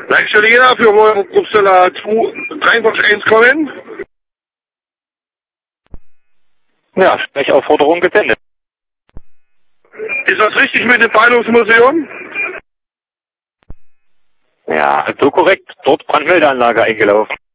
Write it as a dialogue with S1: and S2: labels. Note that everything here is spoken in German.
S1: Werkstelliger für Uppsala 23 kommen.
S2: Ja, Sprechaufforderung gesendet.
S1: Ist das richtig mit dem Beinungsmuseum?
S2: Ja, so korrekt. Dort Brandmeldeanlage eingelaufen.